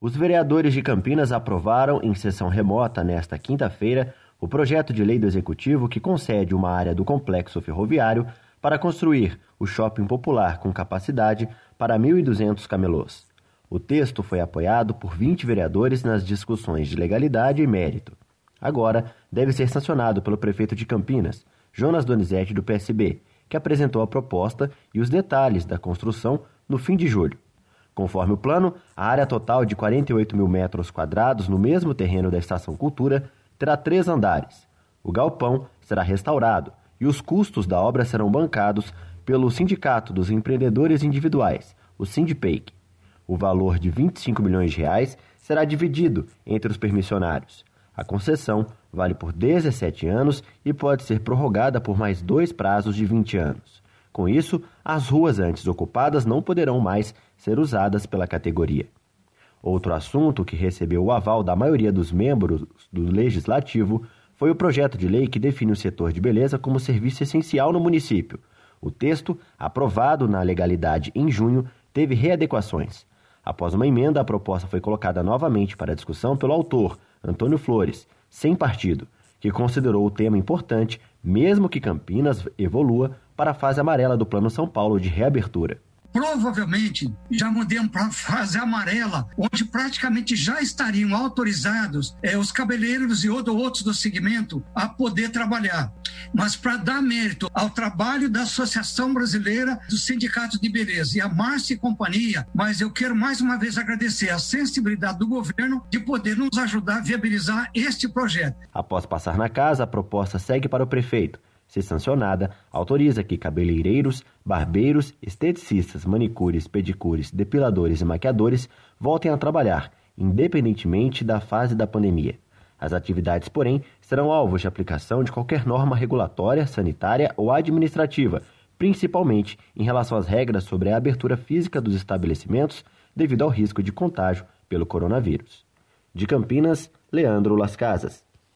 Os vereadores de Campinas aprovaram, em sessão remota nesta quinta-feira, o projeto de lei do Executivo que concede uma área do complexo ferroviário para construir o shopping popular com capacidade para 1.200 camelôs. O texto foi apoiado por 20 vereadores nas discussões de legalidade e mérito. Agora, deve ser sancionado pelo prefeito de Campinas, Jonas Donizete, do PSB, que apresentou a proposta e os detalhes da construção no fim de julho. Conforme o plano, a área total de 48 mil metros quadrados no mesmo terreno da Estação Cultura terá 3 andares. O galpão será restaurado e os custos da obra serão bancados pelo Sindicato dos Empreendedores Individuais, o Sindipeic. O valor de R$ 25 milhões será dividido entre os permissionários. A concessão vale por 17 anos e pode ser prorrogada por mais 2 prazos de 20 anos. Com isso, as ruas antes ocupadas não poderão mais ser usadas pela categoria. Outro assunto que recebeu o aval da maioria dos membros do Legislativo foi o projeto de lei que define o setor de beleza como serviço essencial no município. O texto, aprovado na legalidade em junho, teve readequações. Após uma emenda, a proposta foi colocada novamente para discussão pelo autor, Antônio Flores, sem partido, que considerou o tema importante, mesmo que Campinas evolua para a fase amarela do Plano São Paulo de reabertura. Provavelmente já mudamos para a fase amarela, onde praticamente já estariam autorizados os cabeleireiros e outros do segmento a poder trabalhar. Mas para dar mérito ao trabalho da Associação Brasileira dos Sindicatos de Beleza e a Márcia e companhia, mas eu quero mais uma vez agradecer a sensibilidade do governo de poder nos ajudar a viabilizar este projeto. Após passar na casa, a proposta segue para o prefeito. Se sancionada, autoriza que cabeleireiros, barbeiros, esteticistas, manicures, pedicures, depiladores e maquiadores voltem a trabalhar, independentemente da fase da pandemia. As atividades, porém, serão alvos de aplicação de qualquer norma regulatória, sanitária ou administrativa, principalmente em relação às regras sobre a abertura física dos estabelecimentos devido ao risco de contágio pelo coronavírus. De Campinas, Leandro Las Casas.